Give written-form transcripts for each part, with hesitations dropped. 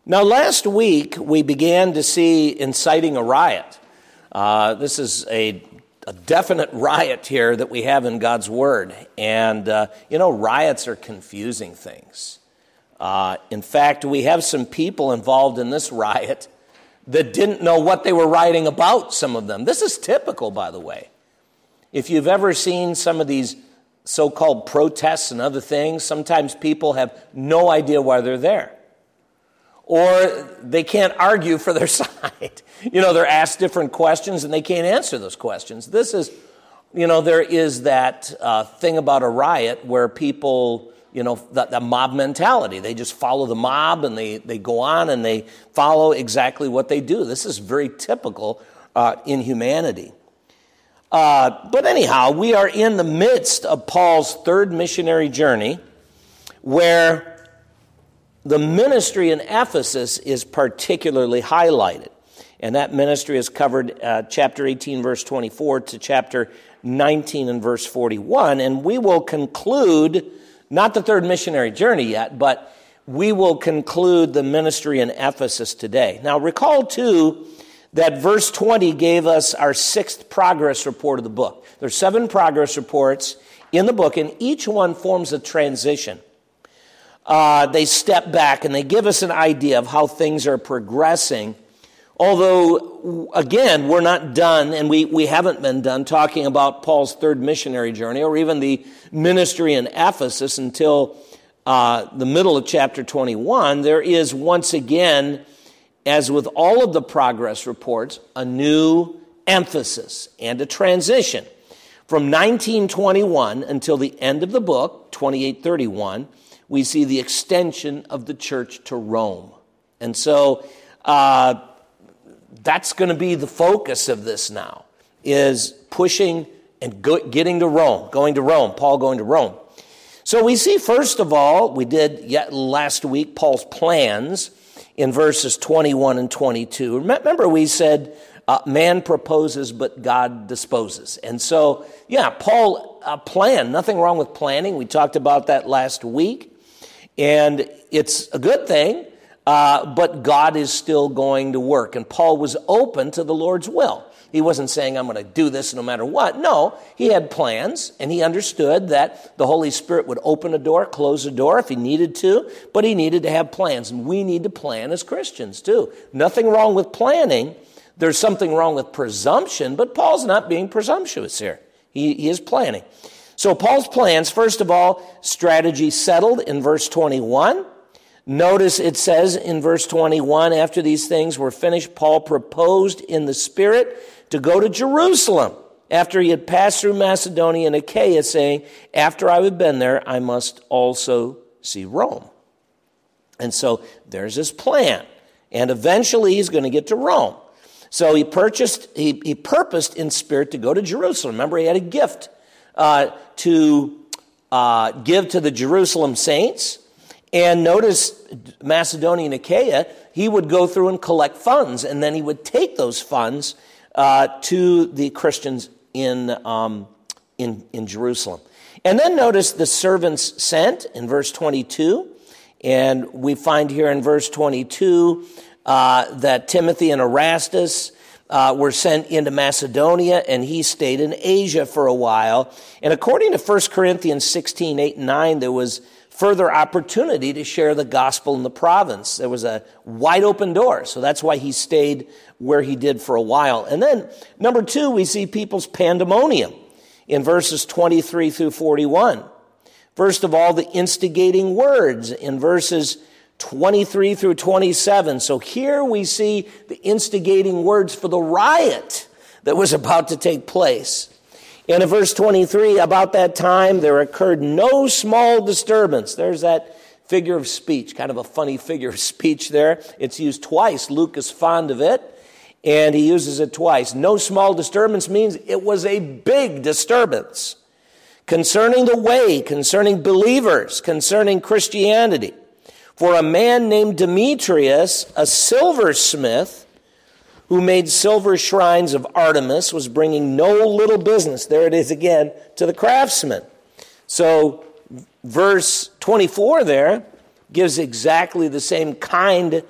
Now, last week, we began to see inciting a riot. This is a definite riot here that we have in God's Word. And, riots are confusing things. In fact, we have some people involved in this riot that didn't know what they were rioting about, some of them. This is typical, by the way. If you've ever seen some of these so-called protests and other things, sometimes people have no idea why they're there. Or they can't argue for their side. They're asked different questions and they can't answer those questions. This is, there is that thing about a riot where people, that mob mentality. They just follow the mob and they go on and they follow exactly what they do. This is very typical in humanity. But anyhow, we are in the midst of Paul's third missionary journey where the ministry in Ephesus is particularly highlighted. And that ministry is covered chapter 18, verse 24 to chapter 19 and verse 41. And we will conclude, not the third missionary journey yet, but we will conclude the ministry in Ephesus today. Now recall too that verse 20 gave us our sixth progress report of the book. There's 7 progress reports in the book, and each one forms a transition. They step back and they give us an idea of how things are progressing. Although, again, we're not done, and we haven't been done talking about Paul's third missionary journey or even the ministry in Ephesus until the middle of chapter 21. There is once again, as with all of the progress reports, a new emphasis and a transition. From 1921 until the end of the book, 2831, we see the extension of the church to Rome. And so that's going to be the focus of this now, is pushing and getting to Rome, going to Rome, Paul going to Rome. So we see, first of all, we did yet last week, Paul's plans in verses 21 and 22. Remember we said man proposes, but God disposes. And so, Paul planned. Nothing wrong with planning. We talked about that last week. And it's a good thing, but God is still going to work. And Paul was open to the Lord's will. He wasn't saying, I'm going to do this no matter what. No, he had plans, and he understood that the Holy Spirit would open a door, close a door if he needed to, but he needed to have plans. And we need to plan as Christians, too. Nothing wrong with planning. There's something wrong with presumption, but Paul's not being presumptuous here. He is planning. So Paul's plans, first of all, strategy settled in verse 21. Notice it says in verse 21, after these things were finished, Paul proposed in the Spirit to go to Jerusalem after he had passed through Macedonia and Achaia, saying, after I have been there, I must also see Rome. And so there's his plan. And eventually he's going to get to Rome. So he purposed in spirit to go to Jerusalem. Remember, he had a gift to give to the Jerusalem saints. And notice Macedonia and Achaia, he would go through and collect funds, and then he would take those funds to the Christians in Jerusalem. And then notice the servants sent in verse 22. And we find here in verse 22 that Timothy and Erastus were sent into Macedonia, and he stayed in Asia for a while. And according to 1 Corinthians 16, 8 and 9, there was further opportunity to share the gospel in the province. There was a wide open door, so that's why he stayed where he did for a while. And then, number 2, we see people's pandemonium in verses 23 through 41. First of all, the instigating words in verses 23 through 27. So here we see the instigating words for the riot that was about to take place. And in verse 23, about that time there occurred no small disturbance. There's that figure of speech, kind of a funny figure of speech there. It's used twice. Luke is fond of it, and he uses it twice. No small disturbance means it was a big disturbance concerning the way, concerning believers, concerning Christianity. For a man named Demetrius, a silversmith, who made silver shrines of Artemis, was bringing no little business, there it is again, to the craftsmen. So verse 24 there gives exactly the same kind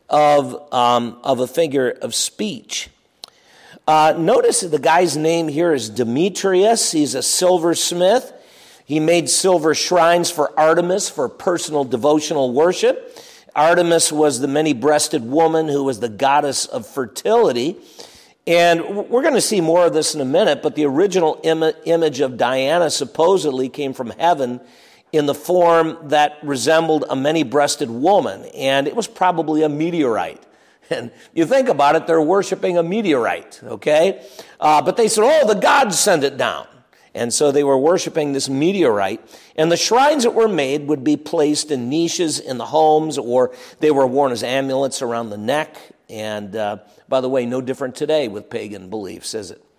of a figure of speech. Notice that the guy's name here is Demetrius. He's a silversmith. He made silver shrines for Artemis for personal devotional worship. Artemis was the many-breasted woman who was the goddess of fertility. And we're going to see more of this in a minute, but the original image of Diana supposedly came from heaven in the form that resembled a many-breasted woman, and it was probably a meteorite. And you think about it, they're worshiping a meteorite, okay? But they said, oh, the gods sent it down. And so they were worshiping this meteorite, and the shrines that were made would be placed in niches in the homes, or they were worn as amulets around the neck. And by the way, no different today with pagan beliefs, is it?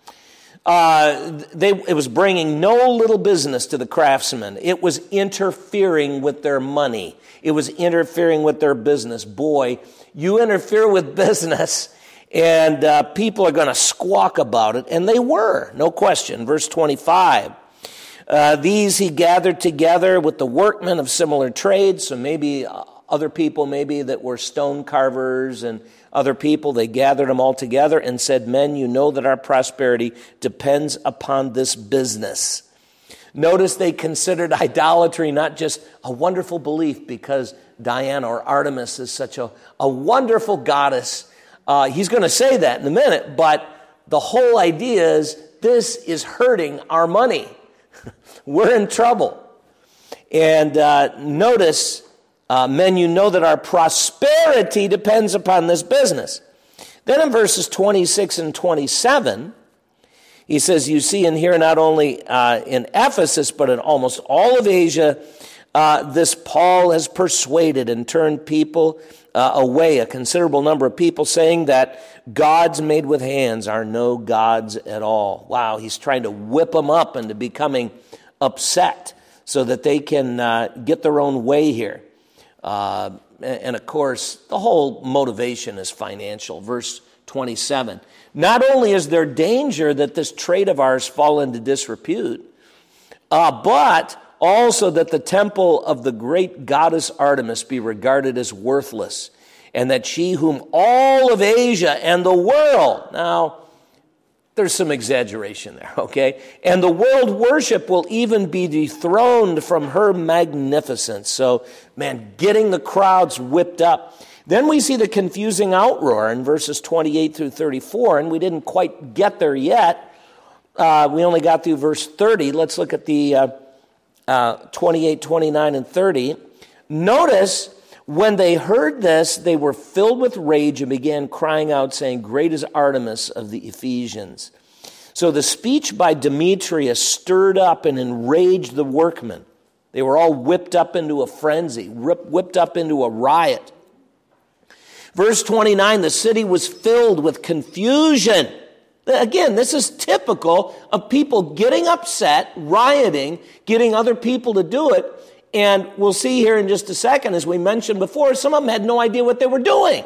It was bringing no little business to the craftsmen. It was interfering with their money. It was interfering with their business. Boy, you interfere with business, and people are going to squawk about it. And they were, no question. Verse 25. These he gathered together with the workmen of similar trades, so maybe other people maybe that were stone carvers and other people, they gathered them all together and said, men, you know that our prosperity depends upon this business. Notice they considered idolatry not just a wonderful belief because Diana or Artemis is such a wonderful goddess. He's going to say that in a minute, but the whole idea is this is hurting our money. We're in trouble. And notice, men, you know that our prosperity depends upon this business. Then in verses 26 and 27, he says, you see and hear not only in Ephesus, but in almost all of Asia, this Paul has persuaded and turned people away, a considerable number of people, saying that gods made with hands are no gods at all. Wow, he's trying to whip them up into becoming upset so that they can get their own way here. And of course, the whole motivation is financial. Verse 27. Not only is there danger that this trade of ours fall into disrepute, but also that the temple of the great goddess Artemis be regarded as worthless, and that she whom all of Asia and the world, now there's some exaggeration there, okay? And the world worship will even be dethroned from her magnificence. So, man, getting the crowds whipped up. Then we see the confusing outroar in verses 28 through 34, and we didn't quite get there yet. We only got through verse 30. Let's look at the 28, 29, and 30. Notice, when they heard this, they were filled with rage and began crying out, saying, great is Artemis of the Ephesians. So the speech by Demetrius stirred up and enraged the workmen. They were all whipped up into a frenzy, whipped up into a riot. Verse 29, the city was filled with confusion. Again, this is typical of people getting upset, rioting, getting other people to do it. And we'll see here in just a second, as we mentioned before, some of them had no idea what they were doing.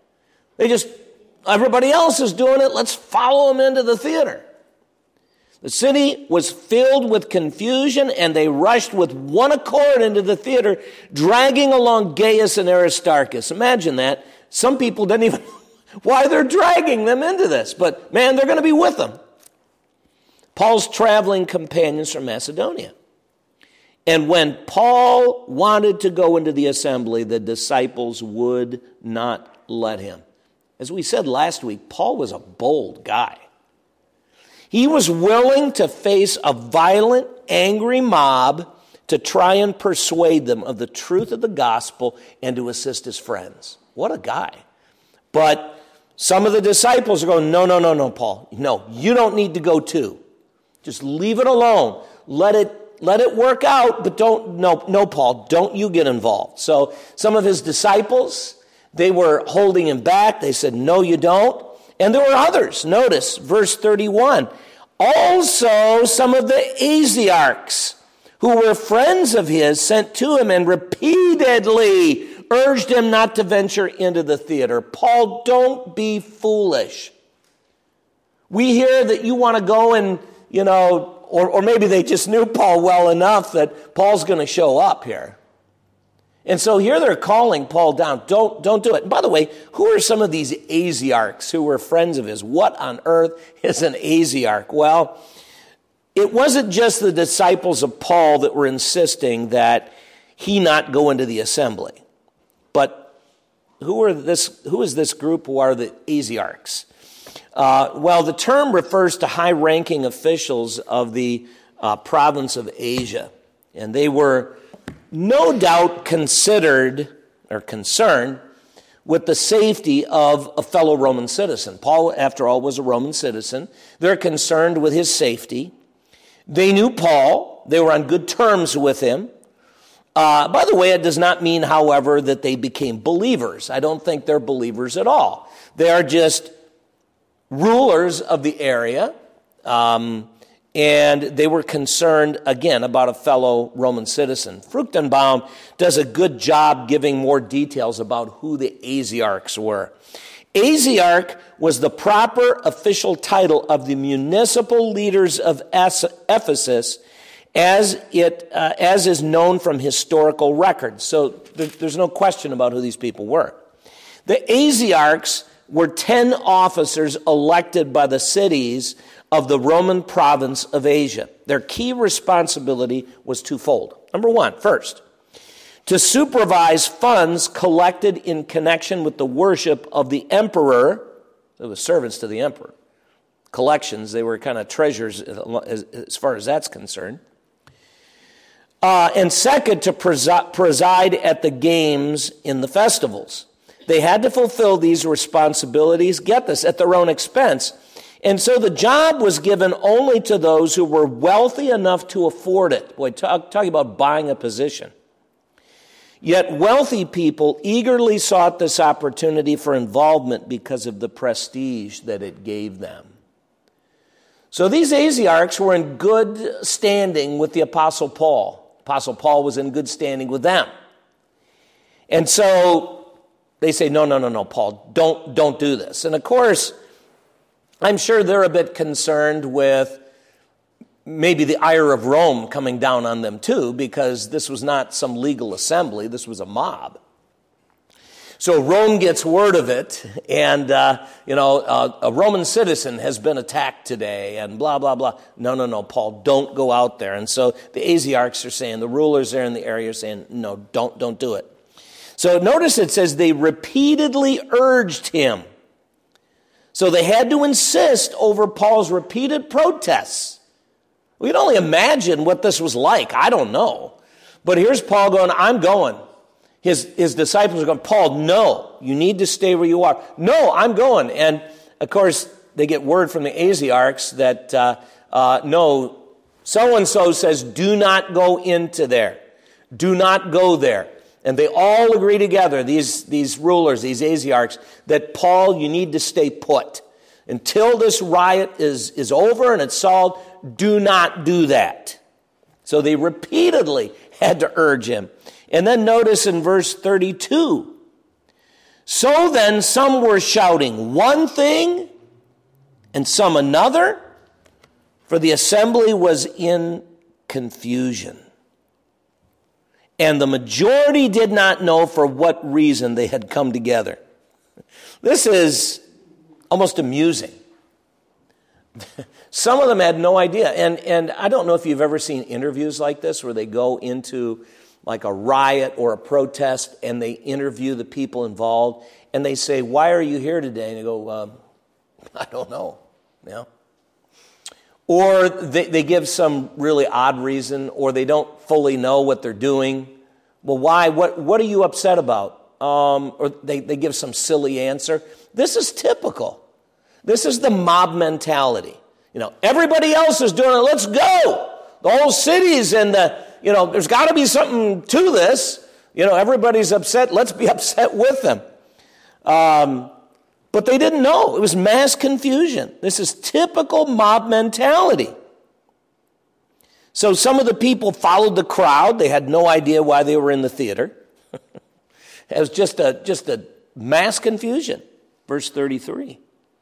Everybody else is doing it, let's follow them into the theater. The city was filled with confusion, and they rushed with one accord into the theater, dragging along Gaius and Aristarchus. Imagine that. Some people didn't even know why they're dragging them into this, but man, they're going to be with them. Paul's traveling companions from Macedonia. And when Paul wanted to go into the assembly, the disciples would not let him. As we said last week, Paul was a bold guy. He was willing to face a violent, angry mob to try and persuade them of the truth of the gospel and to assist his friends. What a guy. But some of the disciples are going, no, Paul. No, you don't need to go too. Just leave it alone. Let it work out, but no, Paul, don't you get involved. So some of his disciples, they were holding him back. They said, no, you don't. And there were others. Notice verse 31. Also, some of the Asiarchs, who were friends of his, sent to him and repeatedly urged him not to venture into the theater. Paul, don't be foolish. We hear that you want to go and, or maybe they just knew Paul well enough that Paul's going to show up here. And so here they're calling Paul down. Don't do it. And by the way, who are some of these Asiarchs who were friends of his? What on earth is an Asiarch? Well, it wasn't just the disciples of Paul that were insisting that he not go into the assembly. But who is this group who are the Asiarchs? Well, the term refers to high-ranking officials of the province of Asia. And they were no doubt considered or concerned with the safety of a fellow Roman citizen. Paul, after all, was a Roman citizen. They're concerned with his safety. They knew Paul. They were on good terms with him. By the way, it does not mean, however, that they became believers. I don't think they're believers at all. They are just rulers of the area, and they were concerned, again, about a fellow Roman citizen. Fruchtenbaum does a good job giving more details about who the Asiarchs were. Asiarch was the proper official title of the municipal leaders of Ephesus, as is known from historical records. So there's no question about who these people were. The Asiarchs were 10 officers elected by the cities of the Roman province of Asia. Their key responsibility was twofold. Number one, first, to supervise funds collected in connection with the worship of the emperor. It was servants to the emperor. Collections, they were kind of treasures as far as that's concerned. And second, to preside at the games in the festivals. They had to fulfill these responsibilities, get this, at their own expense. And so the job was given only to those who were wealthy enough to afford it. Boy, talking about buying a position. Yet wealthy people eagerly sought this opportunity for involvement because of the prestige that it gave them. So these Asiarchs were in good standing with the Apostle Paul. Apostle Paul was in good standing with them. And so they say, no, Paul, don't do this. And of course, I'm sure they're a bit concerned with maybe the ire of Rome coming down on them too, because this was not some legal assembly, this was a mob. So Rome gets word of it, and a Roman citizen has been attacked today, and blah, blah, blah. No, Paul, don't go out there. And so the Asiarchs are saying, the rulers there in the area are saying, no, don't do it. So notice it says they repeatedly urged him. So they had to insist over Paul's repeated protests. We can only imagine what this was like. I don't know. But here's Paul going, I'm going. His disciples are going, Paul, no, you need to stay where you are. No, I'm going. And, of course, they get word from the Asiarchs that, no, so-and-so says, do not go into there. Do not go there. And they all agree together, these rulers, these Asiarchs, that Paul, you need to stay put. Until this riot is over and it's solved, do not do that. So they repeatedly had to urge him. And then notice in verse 32, so then some were shouting one thing and some another, for the assembly was in confusion. And the majority did not know for what reason they had come together. This is almost amusing. Some of them had no idea. And I don't know if you've ever seen interviews like this where they go into like a riot or a protest and they interview the people involved and they say, why are you here today? And they go, I don't know. Yeah. Or they give some really odd reason, or they don't fully know what they're doing. Well, why? What are you upset about? Or they give some silly answer. This is typical. This is the mob mentality. Everybody else is doing it. Let's go. The whole city's in there's got to be something to this. Everybody's upset. Let's be upset with them. But they didn't know. It was mass confusion. This is typical mob mentality. So some of the people followed the crowd. They had no idea why they were in the theater. It was just a mass confusion. Verse 33.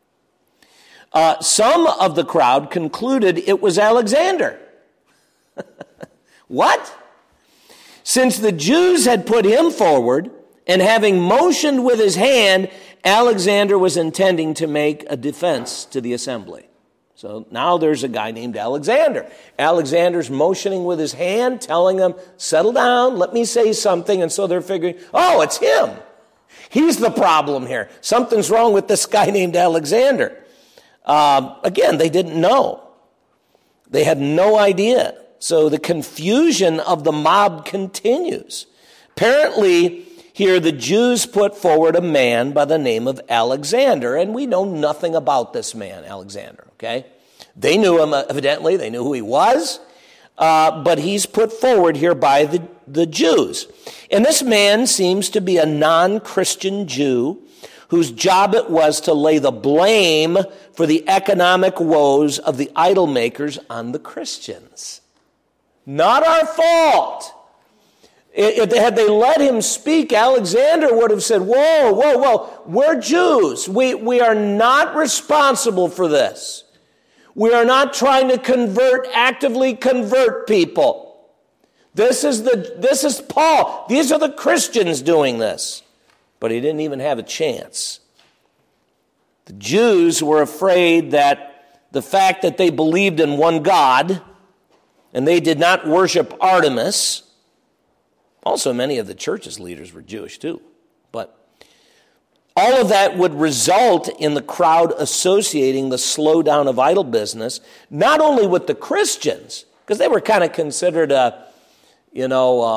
Some of the crowd concluded it was Alexander. What? Since the Jews had put him forward, and having motioned with his hand, Alexander was intending to make a defense to the assembly. So now there's a guy named Alexander. Alexander's motioning with his hand, telling them, settle down, let me say something. And so they're figuring, oh, it's him. He's the problem here. Something's wrong with this guy named Alexander. Again, they didn't know. They had no idea. So the confusion of the mob continues. Apparently, here the Jews put forward a man by the name of Alexander, and we know nothing about this man, Alexander, okay? They knew him, evidently. They knew who he was, but he's put forward here by the Jews. And this man seems to be a non-Christian Jew whose job it was to lay the blame for the economic woes of the idol makers on the Christians. Not our fault. Had they let him speak, Alexander would have said, whoa, we're Jews. We are not responsible for this. We are not trying to actively convert people. This is Paul. These are the Christians doing this. But he didn't even have a chance. The Jews were afraid that the fact that they believed in one God and they did not worship Artemis. Also, many of the church's leaders were Jewish too. But all of that would result in the crowd associating the slowdown of idol business, not only with the Christians, because they were kind of considered an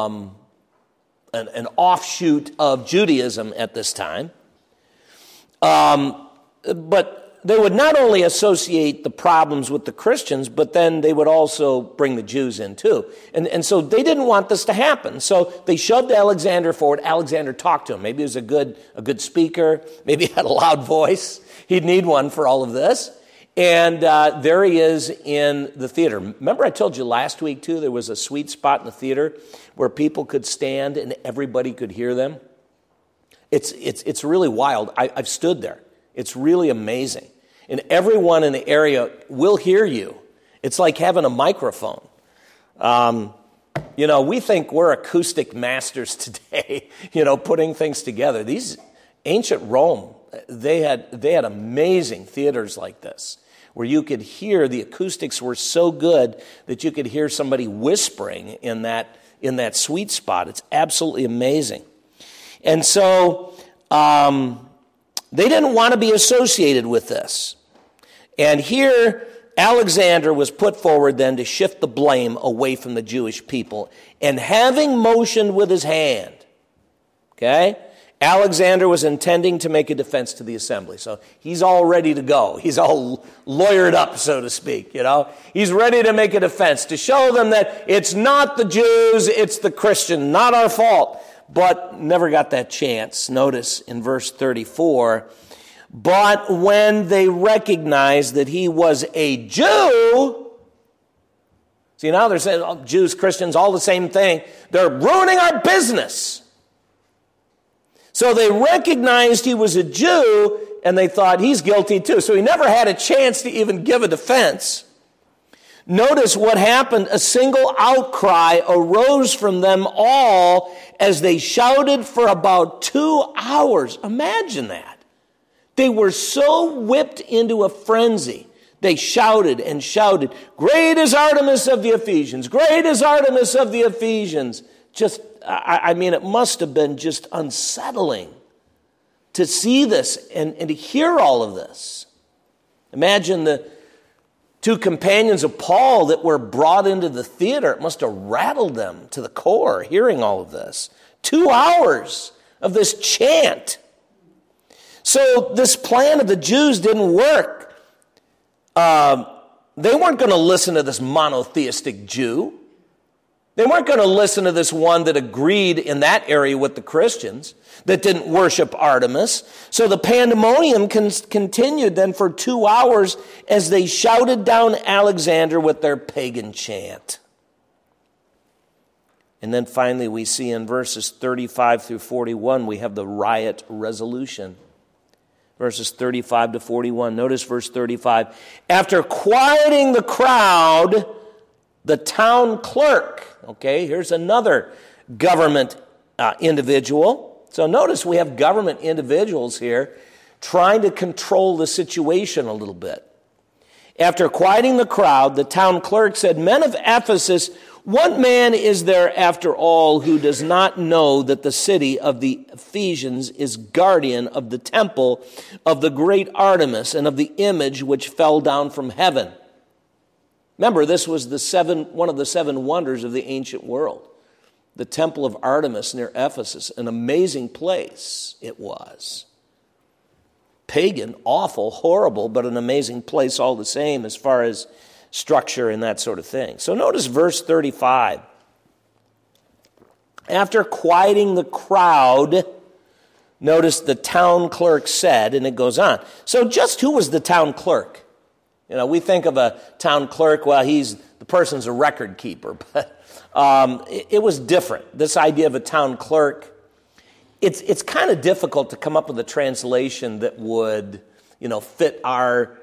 offshoot of Judaism at this time. But they would not only associate the problems with the Christians, but then they would also bring the Jews in too. And so they didn't want this to happen. So they shoved Alexander forward. Alexander talked to him. Maybe he was a good speaker. Maybe he had a loud voice. He'd need one for all of this. And there he is in the theater. Remember I told you last week too, there was a sweet spot in the theater where people could stand and everybody could hear them. It's really wild. I've stood there. It's really amazing. And everyone in the area will hear you. It's like having a microphone. We think we're acoustic masters today, putting things together. These ancient Rome, they had amazing theaters like this, where you could hear, the acoustics were so good that you could hear somebody whispering in that sweet spot. It's absolutely amazing. And so they didn't want to be associated with this. And here, Alexander was put forward then to shift the blame away from the Jewish people. And having motioned with his hand, okay, Alexander was intending to make a defense to the assembly. So he's all ready to go. He's all lawyered up, so to speak, He's ready to make a defense, to show them that it's not the Jews, it's the Christian, not our fault. But never got that chance. Notice in verse 34, but when they recognized that he was a Jew, see now they're saying Jews, Christians, all the same thing. They're ruining our business. So they recognized he was a Jew and they thought he's guilty too. So he never had a chance to even give a defense. Notice what happened. A single outcry arose from them all as they shouted for about 2 hours. Imagine that. They were so whipped into a frenzy. They shouted and shouted, "Great is Artemis of the Ephesians! Great is Artemis of the Ephesians!" It must have been just unsettling to see this and to hear all of this. Imagine the 2 companions of Paul that were brought into the theater. It must have rattled them to the core, hearing all of this. 2 hours of this chant. So this plan of the Jews didn't work. They weren't going to listen to this monotheistic Jew. They weren't going to listen to this one that agreed in that area with the Christians, that didn't worship Artemis. So the pandemonium continued then for 2 hours as they shouted down Alexander with their pagan chant. And then finally we see in verses 35 through 41, we have the riot resolution. Verses 35 to 41. Notice verse 35. After quieting the crowd, the town clerk, okay, here's another government individual. So notice we have government individuals here trying to control the situation a little bit. After quieting the crowd, the town clerk said, "Men of Ephesus, what man is there after all who does not know that the city of the Ephesians is guardian of the temple of the great Artemis and of the image which fell down from heaven?" Remember, this was one of the seven wonders of the ancient world. The temple of Artemis near Ephesus, an amazing place it was. Pagan, awful, horrible, but an amazing place all the same as far as structure and that sort of thing. So notice verse 35. After quieting the crowd, notice the town clerk said, and it goes on. So just who was the town clerk? You know, we think of a town clerk, well, the person's a record keeper, but it was different. This idea of a town clerk, it's kind of difficult to come up with a translation that would, fit our,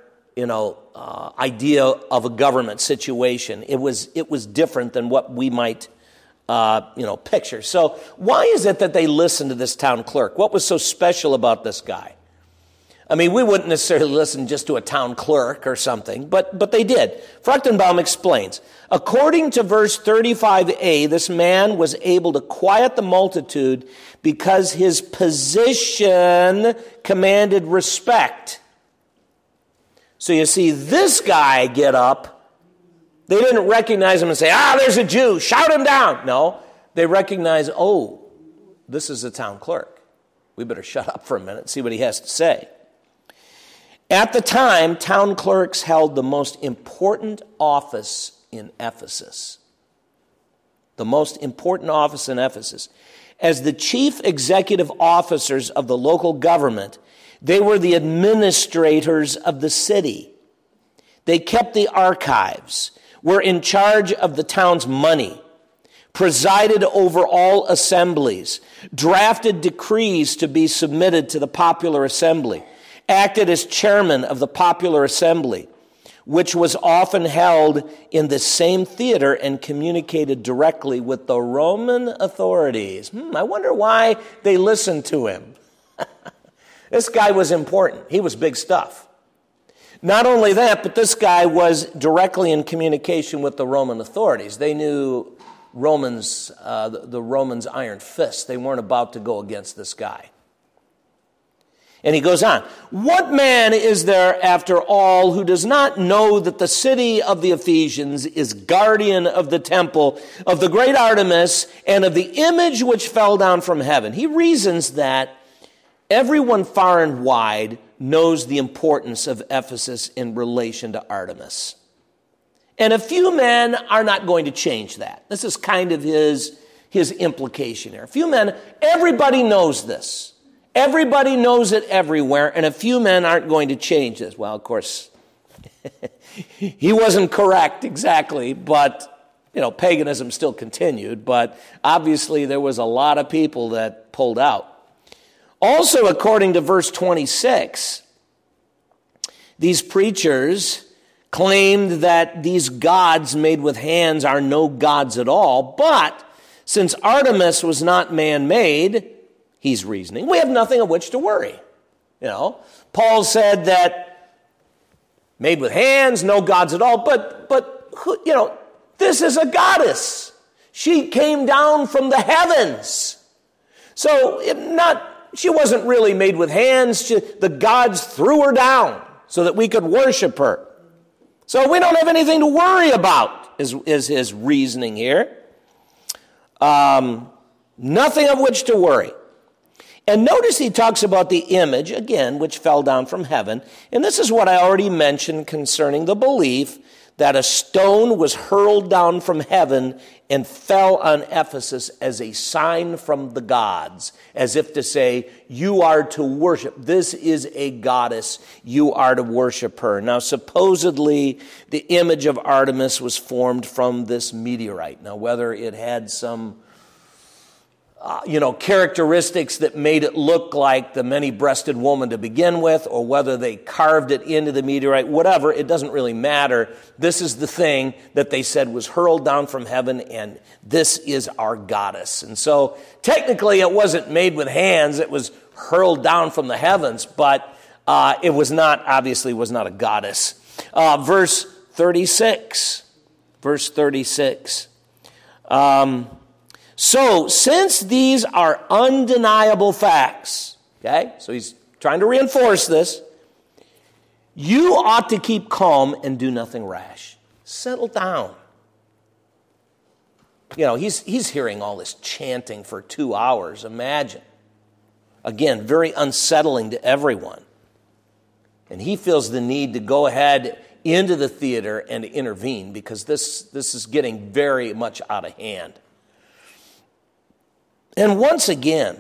idea of a government situation. It was different than what we might, picture. So why is it that they listened to this town clerk? What was so special about this guy? I mean, we wouldn't necessarily listen just to a town clerk or something, but they did. Fruchtenbaum explains, according to verse 35a, this man was able to quiet the multitude because his position commanded respect. So you see this guy get up. They didn't recognize him and say, there's a Jew, shout him down. No, they recognize, this is the town clerk. We better shut up for a minute and see what he has to say. At the time, town clerks held the most important office in Ephesus. The most important office in Ephesus. As the chief executive officers of the local government, they were the administrators of the city. They kept the archives, were in charge of the town's money, presided over all assemblies, drafted decrees to be submitted to the popular assembly, acted as chairman of the popular assembly, which was often held in the same theater and communicated directly with the Roman authorities. I wonder why they listened to him. This guy was important. He was big stuff. Not only that, but this guy was directly in communication with the Roman authorities. They knew the Romans' iron fist. They weren't about to go against this guy. And he goes on, what man is there after all who does not know that the city of the Ephesians is guardian of the temple of the great Artemis and of the image which fell down from heaven? He reasons that everyone far and wide knows the importance of Ephesus in relation to Artemis. And a few men are not going to change that. This is kind of his implication here. A few men, everybody knows this. Everybody knows it everywhere, and a few men aren't going to change this. Well, of course, he wasn't correct exactly, but, paganism still continued. But obviously there was a lot of people that pulled out. Also, according to verse 26, these preachers claimed that these gods made with hands are no gods at all. But since Artemis was not man-made, he's reasoning, we have nothing of which to worry. Paul said that made with hands, no gods at all. But this is a goddess. She came down from the heavens. So she wasn't really made with hands. The gods threw her down so that we could worship her. So we don't have anything to worry about, is his reasoning here. Nothing of which to worry. And notice he talks about the image, again, which fell down from heaven. And this is what I already mentioned concerning the belief that a stone was hurled down from heaven and fell on Ephesus as a sign from the gods, as if to say, you are to worship. This is a goddess. You are to worship her. Now, supposedly, the image of Artemis was formed from this meteorite. Now, whether it had some characteristics that made it look like the many-breasted woman to begin with, or whether they carved it into the meteorite, whatever, it doesn't really matter. This is the thing that they said was hurled down from heaven, and this is our goddess. And so technically it wasn't made with hands, it was hurled down from the heavens, but it was not a goddess. Verse 36. So, since these are undeniable facts, okay, so he's trying to reinforce this, you ought to keep calm and do nothing rash. Settle down. He's hearing all this chanting for 2 hours, imagine. Again, very unsettling to everyone. And he feels the need to go ahead into the theater and to intervene, because this is getting very much out of hand. And once again,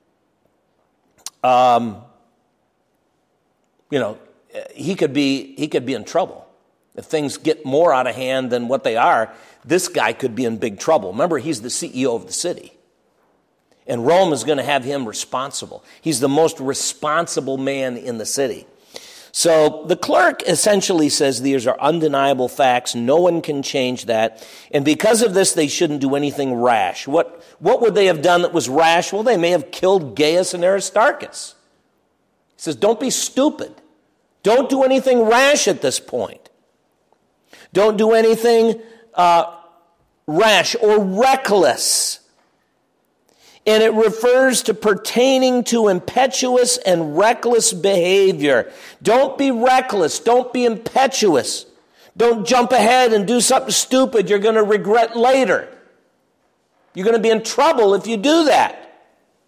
he could be in trouble. If things get more out of hand than what they are, this guy could be in big trouble. Remember, he's the CEO of the city. And Rome is going to have him responsible. He's the most responsible man in the city. So the clerk essentially says these are undeniable facts. No one can change that. And because of this, they shouldn't do anything rash. What would they have done that was rash? Well, they may have killed Gaius and Aristarchus. He says, don't be stupid. Don't do anything rash at this point. Don't do anything rash or reckless. And it refers to pertaining to impetuous and reckless behavior. Don't be reckless. Don't be impetuous. Don't jump ahead and do something stupid you're going to regret later. You're going to be in trouble if you do that.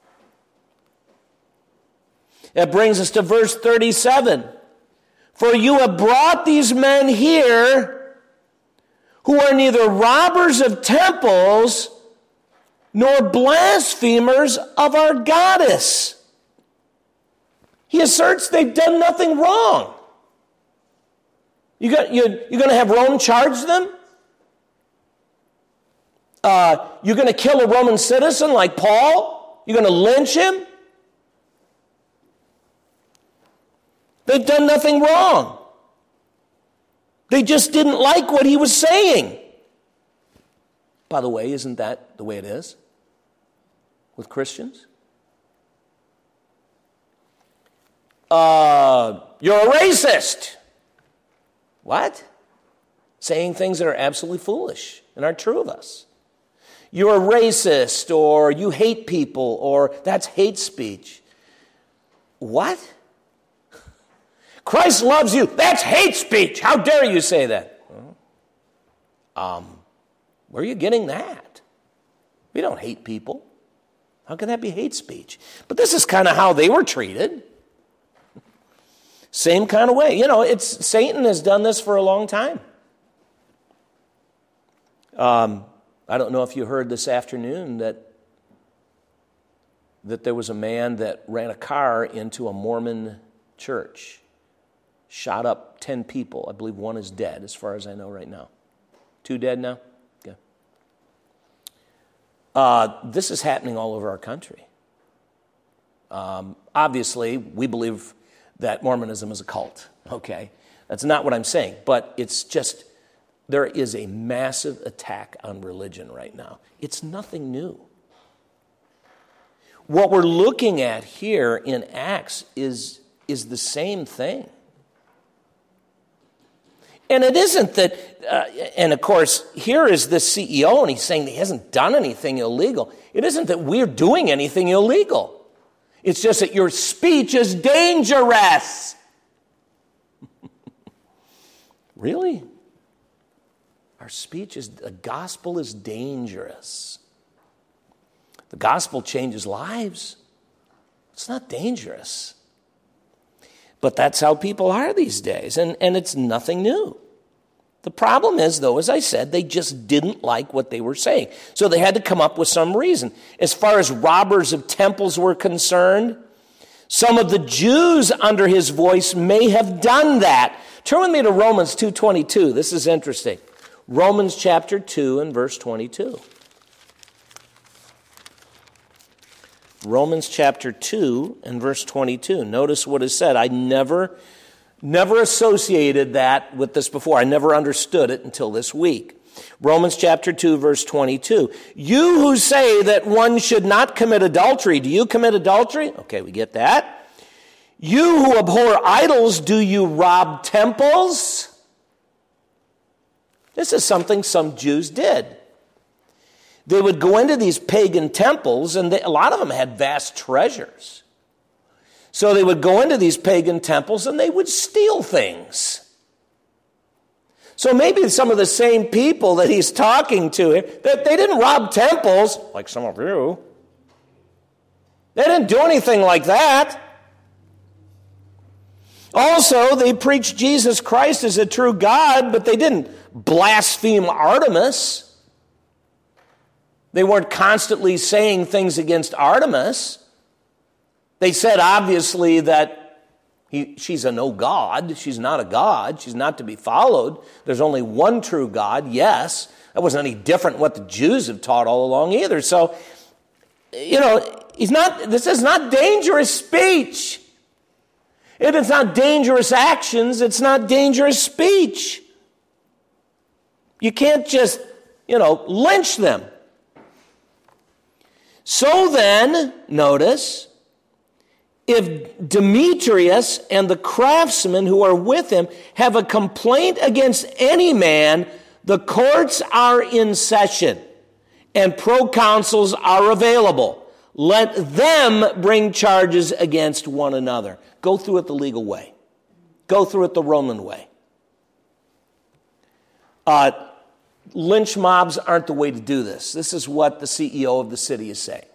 That brings us to verse 37. For you have brought these men here who are neither robbers of temples nor blasphemers of our goddess. He asserts they've done nothing wrong. You're going to have Rome charge them? You're going to kill a Roman citizen like Paul? You're going to lynch him? They've done nothing wrong. They just didn't like what he was saying. By the way, isn't that the way it is with Christians? You're a racist. What? Saying things that are absolutely foolish and aren't true of us. You're a racist, or you hate people, or that's hate speech. What? Christ loves you. That's hate speech. How dare you say that? Where are you getting that? We don't hate people. How can that be hate speech? But this is kind of how they were treated. Same kind of way. Satan has done this for a long time. I don't know if you heard this afternoon that there was a man that ran a car into a Mormon church. Shot up 10 people. I believe one is dead, as far as I know right now. 2 dead now? This is happening all over our country. Obviously, we believe that Mormonism is a cult. Okay, that's not what I'm saying. But it's just, there is a massive attack on religion right now. It's nothing new. What we're looking at here in Acts is the same thing. And it isn't that, and of course, here is the CEO, and he's saying he hasn't done anything illegal. It isn't that we're doing anything illegal. It's just that your speech is dangerous. Really? Our speech the gospel is dangerous. The gospel changes lives. It's not dangerous. But that's how people are these days, and it's nothing new. The problem is, though, as I said, they just didn't like what they were saying. So they had to come up with some reason. As far as robbers of temples were concerned, some of the Jews under his voice may have done that. Turn with me to Romans 2:22. This is interesting. Romans chapter 2 and verse 22. Romans chapter 2 and verse 22. Notice what is said. I never associated that with this before. I never understood it until this week. Romans chapter 2, verse 22. You who say that one should not commit adultery, do you commit adultery? Okay, we get that. You who abhor idols, do you rob temples? This is something some Jews did. They would go into these pagan temples, and a lot of them had vast treasures. So they would go into these pagan temples, and they would steal things. So maybe some of the same people that he's talking to here, that they didn't rob temples, like some of you. They didn't do anything like that. Also, they preached Jesus Christ as a true God, but they didn't blaspheme Artemis. They weren't constantly saying things against Artemis. They said, obviously, that she's a no God. She's not a God. She's not to be followed. There's only one true God. Yes, that wasn't any different what the Jews have taught all along either. So, this is not dangerous speech. It is not dangerous actions. It's not dangerous speech. You can't just, lynch them. So then, notice, if Demetrius and the craftsmen who are with him have a complaint against any man, the courts are in session and proconsuls are available. Let them bring charges against one another. Go through it the legal way. Go through it the Roman way. Lynch mobs aren't the way to do this. This is what the CEO of the city is saying.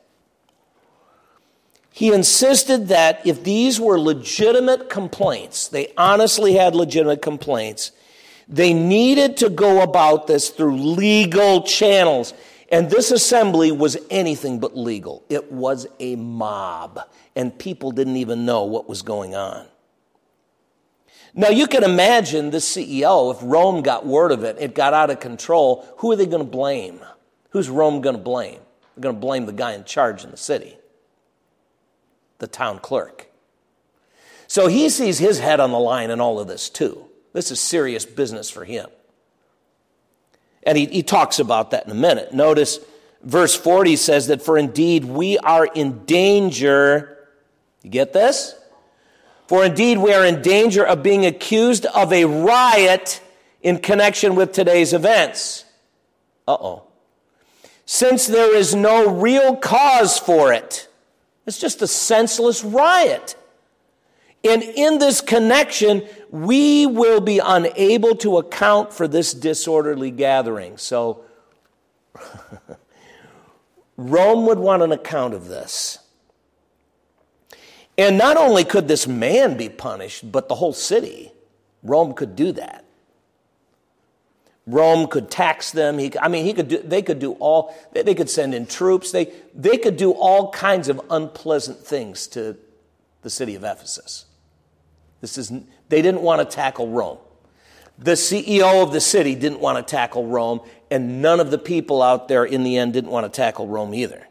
He insisted that if these were legitimate complaints, they honestly had legitimate complaints, they needed to go about this through legal channels. And this assembly was anything but legal. It was a mob, and people didn't even know what was going on. Now, you can imagine the CEO, if Rome got word of it, it got out of control, who are they going to blame? Who's Rome going to blame? They're going to blame the guy in charge in the city, the town clerk. So he sees his head on the line in all of this too. This is serious business for him. And he talks about that in a minute. Notice verse 40 says that, for indeed we are in danger. You get this? For indeed we are in danger of being accused of a riot in connection with today's events. Since there is no real cause for it. It's just a senseless riot. And in this connection, we will be unable to account for this disorderly gathering. So, Rome would want an account of this. And not only could this man be punished, but the whole city. Rome could do that. Rome could tax them. They could send in troops. They could do all kinds of unpleasant things to the city of Ephesus. They didn't want to tackle Rome. The CEO of the city didn't want to tackle Rome, and none of the people out there in the end didn't want to tackle Rome either.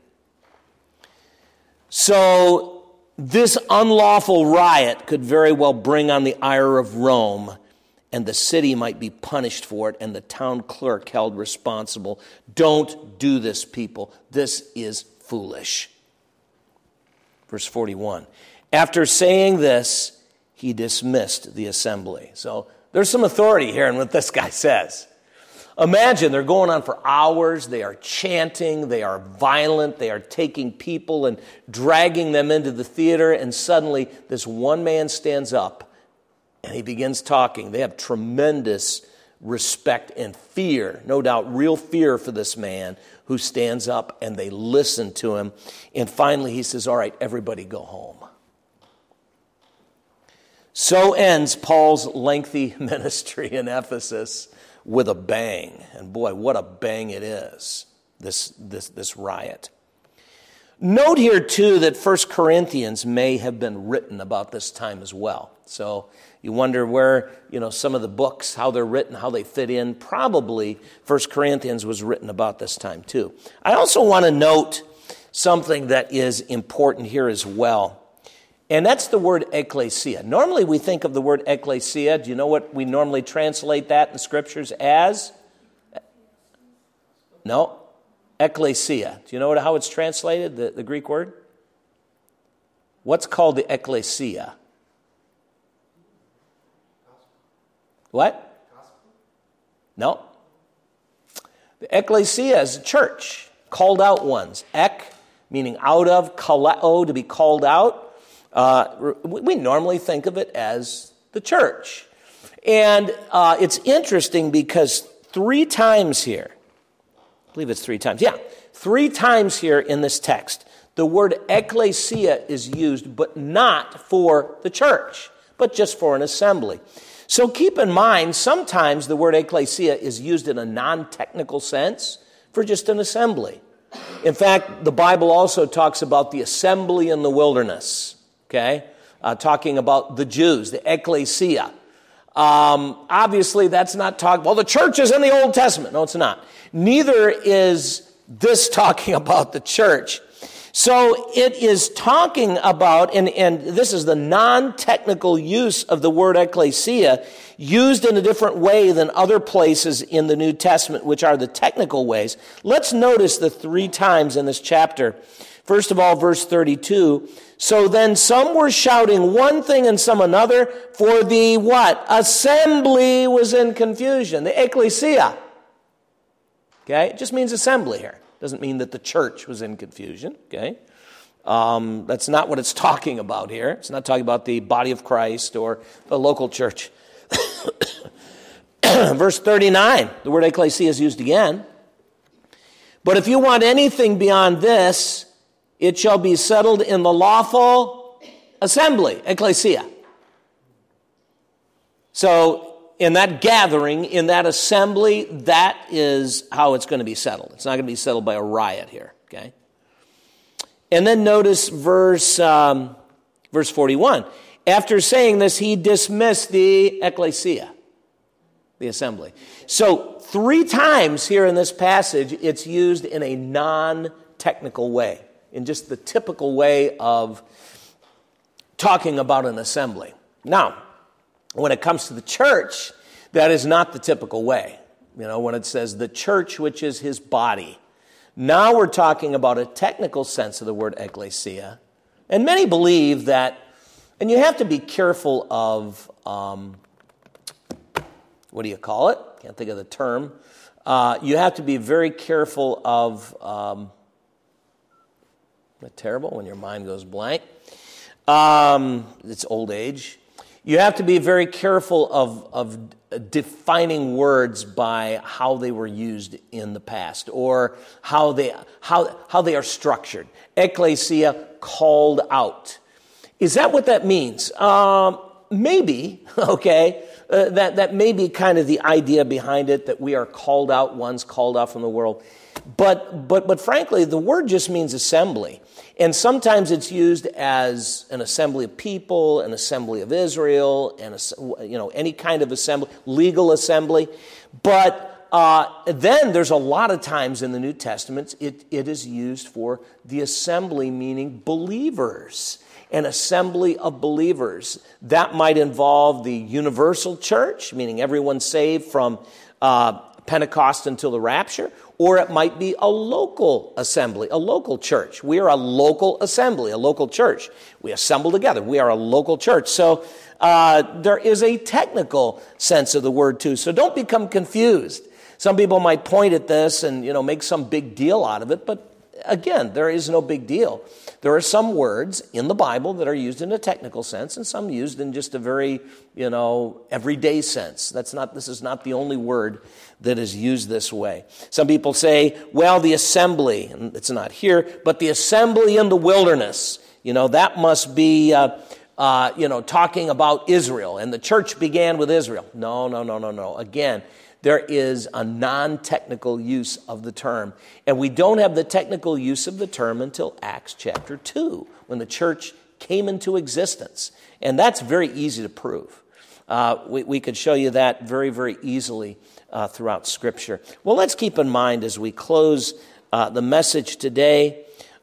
So this unlawful riot could very well bring on the ire of Rome, and the city might be punished for it, and the town clerk held responsible. Don't do this, people. This is foolish. Verse 41. After saying this, he dismissed the assembly. So there's some authority here in what this guy says. Imagine they're going on for hours. They are chanting. They are violent. They are taking people and dragging them into the theater. And suddenly this one man stands up and he begins talking. They have tremendous respect and fear, no doubt real fear for this man who stands up, and they listen to him. And finally he says, all right, everybody go home. So ends Paul's lengthy ministry in Ephesus with a bang. And boy, what a bang it is, this riot. Note here, too, that 1 Corinthians may have been written about this time as well. So you wonder where, some of the books, how they're written, how they fit in. Probably 1 Corinthians was written about this time, too. I also want to note something that is important here as well. And that's the word ecclesia. Normally we think of the word ecclesia. Do you know what we normally translate that in the scriptures as? No. Ecclesia. Do you know how it's translated, the Greek word? What's called the ecclesia? What? No. The ecclesia is a church, called out ones. Ek, meaning out of, kaleo, to be called out. We normally think of it as the church. And it's interesting because 3 times here, I believe it's 3 times. Yeah, 3 times here in this text, the word ecclesia is used, but not for the church, but just for an assembly. So keep in mind, sometimes the word ecclesia is used in a non-technical sense for just an assembly. In fact, the Bible also talks about the assembly in the wilderness, okay? Talking about the Jews, the ecclesia. Obviously, that's not talking, well, the church is in the Old Testament. No, it's not. Neither is this talking about the church. So it is talking about, and this is the non-technical use of the word ecclesia, used in a different way than other places in the New Testament, which are the technical ways. Let's notice the 3 times in this chapter. First of all, verse 32, so then some were shouting one thing and some another, for the what? Assembly was in confusion. The ecclesia. Okay? It just means assembly here. Doesn't mean that the church was in confusion, okay? That's not what it's talking about here. It's not talking about the body of Christ or the local church. Verse 39, the word ecclesia is used again. But if you want anything beyond this, it shall be settled in the lawful assembly, ecclesia. So, in that gathering, in that assembly, that is how it's going to be settled. It's not going to be settled by a riot here, okay? And then notice verse 41. After saying this, he dismissed the ecclesia, the assembly. So 3 times here in this passage, it's used in a non-technical way, in just the typical way of talking about an assembly. Now, when it comes to the church, that is not the typical way. You know, when it says the church, which is his body. Now we're talking about a technical sense of the word ecclesia. And many believe that, and you have to be careful of, what do you call it? Can't think of the term. You have to be very careful of, isn't that terrible when your mind goes blank? It's old age. You have to be very careful of defining words by how they were used in the past or how they are structured. Ecclesia, called out. Is that what that means? Maybe, okay. That may be kind of the idea behind it, that we are called out ones, called out from the world. But frankly, the word just means assembly. And sometimes it's used as an assembly of people, an assembly of Israel, and any kind of assembly, legal assembly. But then there's a lot of times in the New Testament it is used for the assembly, meaning believers, an assembly of believers. That might involve the universal church, meaning everyone saved from Pentecost until the rapture, or it might be a local assembly, a local church. We are a local assembly, a local church. We assemble together. We are a local church. So there is a technical sense of the word too. So don't become confused. Some people might point at this and make some big deal out of it, but again, there is no big deal. There are some words in the Bible that are used in a technical sense and some used in just a very, everyday sense. This is not the only word that is used this way. Some people say, well, the assembly, and it's not here, but the assembly in the wilderness, that must be, talking about Israel, and the church began with Israel. No. Again, there is a non-technical use of the term. And we don't have the technical use of the term until Acts chapter 2, when the church came into existence. And that's very easy to prove. We could show you that very, very easily throughout Scripture. Well, let's keep in mind as we close the message today,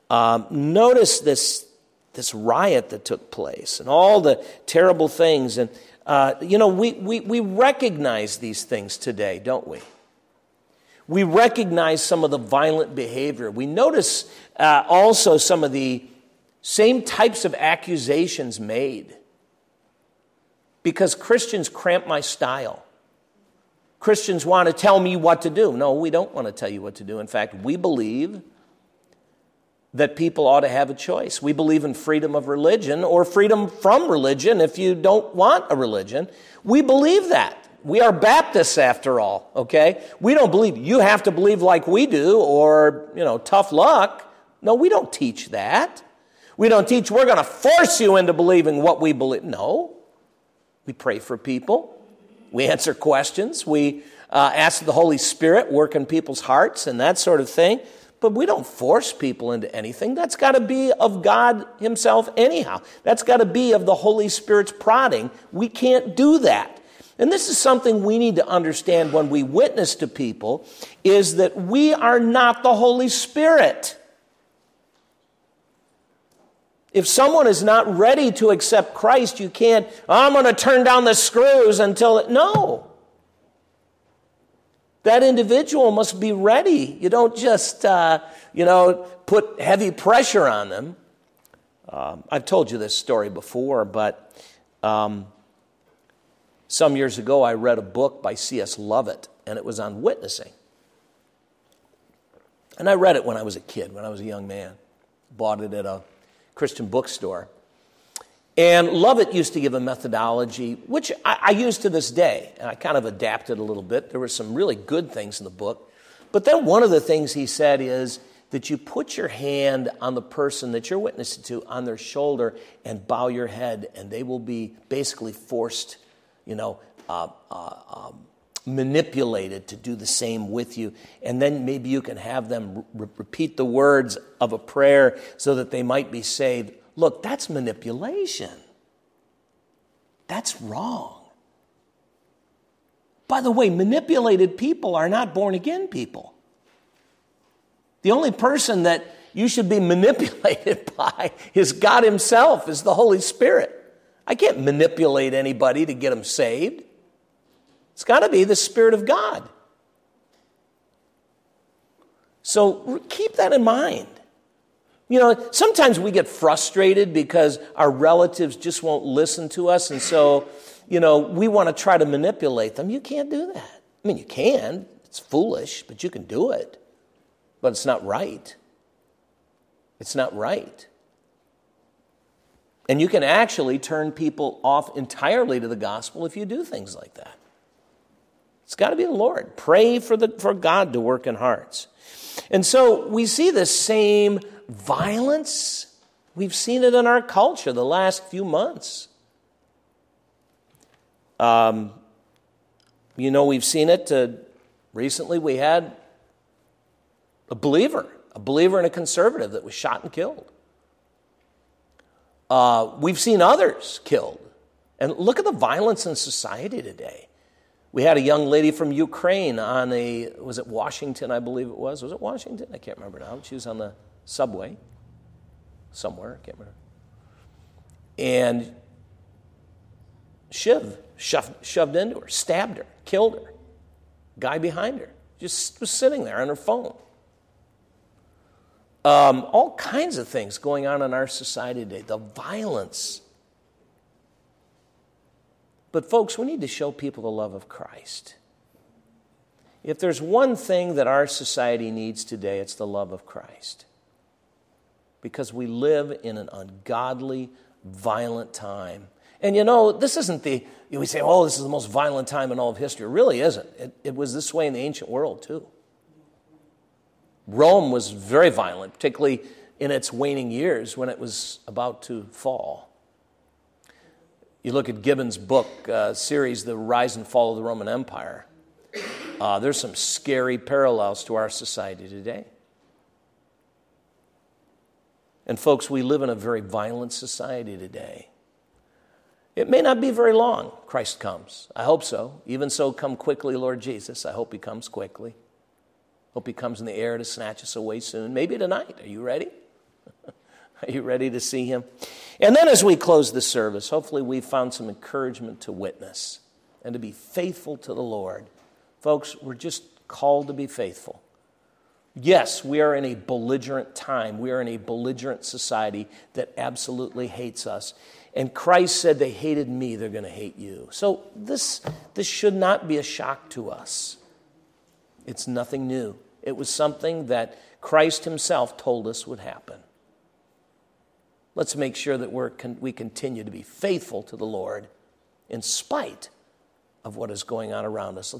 Notice this riot that took place and all the terrible things. And, we recognize these things today, don't we? We recognize some of the violent behavior. We notice also some of the same types of accusations made. Because Christians cramp my style. Christians want to tell me what to do. No, we don't want to tell you what to do. In fact, we believe that people ought to have a choice. We believe in freedom of religion or freedom from religion if you don't want a religion. We believe that. We are Baptists after all, okay? We don't believe you have to believe like we do or, tough luck. No, we don't teach that. We don't teach we're going to force you into believing what we believe. No. We pray for people. We answer questions. We ask the Holy Spirit work in people's hearts and that sort of thing. But we don't force people into anything. That's got to be of God himself anyhow. That's got to be of the Holy Spirit's prodding. We can't do that. And this is something we need to understand when we witness to people, is that we are not the Holy Spirit. If someone is not ready to accept Christ, you can't, I'm going to turn down the screws until it, no. That individual must be ready. You don't just, put heavy pressure on them. I've told you this story before, but some years ago I read a book by C.S. Lovett, and it was on witnessing. And I read it when I was a kid, when I was a young man. Bought it at a Christian bookstore. And Lovett used to give a methodology, which I use to this day, and I kind of adapted a little bit. There were some really good things in the book. But then one of the things he said is that you put your hand on the person that you're witnessing to, on their shoulder, and bow your head, and they will be basically forced, manipulated to do the same with you. And then maybe you can have them repeat the words of a prayer so that they might be saved. Look, that's manipulation. That's wrong. By the way, manipulated people are not born-again people. The only person that you should be manipulated by is God himself, is the Holy Spirit. I can't manipulate anybody to get them saved. It's got to be the Spirit of God. So keep that in mind. Sometimes we get frustrated because our relatives just won't listen to us, and so, we want to try to manipulate them. You can't do that. I mean, you can. It's foolish, but you can do it. But it's not right. It's not right. And you can actually turn people off entirely to the gospel if you do things like that. It's got to be the Lord. Pray for God to work in hearts. And so we see the same violence. We've seen it in our culture the last few months. We've seen it. Recently we had a believer and a conservative that was shot and killed. We've seen others killed. And look at the violence in society today. We had a young lady from Ukraine was it Washington, I believe it was? Was it Washington? I can't remember now. She was on the subway somewhere, I can't remember. And shoved into her, stabbed her, killed her. Guy behind her just was sitting there on her phone. All kinds of things going on in our society today. The violence. But folks, we need to show people the love of Christ. If there's one thing that our society needs today, it's the love of Christ. Because we live in an ungodly, violent time. And this isn't we say, this is the most violent time in all of history. It really isn't. It was this way in the ancient world too. Rome was very violent, particularly in its waning years when it was about to fall. You look at Gibbon's book series, The Rise and Fall of the Roman Empire. There's some scary parallels to our society today. And folks, we live in a very violent society today. It may not be very long, Christ comes. I hope so. Even so, come quickly, Lord Jesus. I hope he comes quickly. Hope he comes in the air to snatch us away soon. Maybe tonight. Are you ready? Are you ready to see him? And then as we close the service, hopefully we've found some encouragement to witness and to be faithful to the Lord. Folks, we're just called to be faithful. Yes, we are in a belligerent time. We are in a belligerent society that absolutely hates us. And Christ said, they hated me, they're going to hate you. So this should not be a shock to us. It's nothing new. It was something that Christ himself told us would happen. Let's make sure that we continue to be faithful to the Lord in spite of what is going on around us.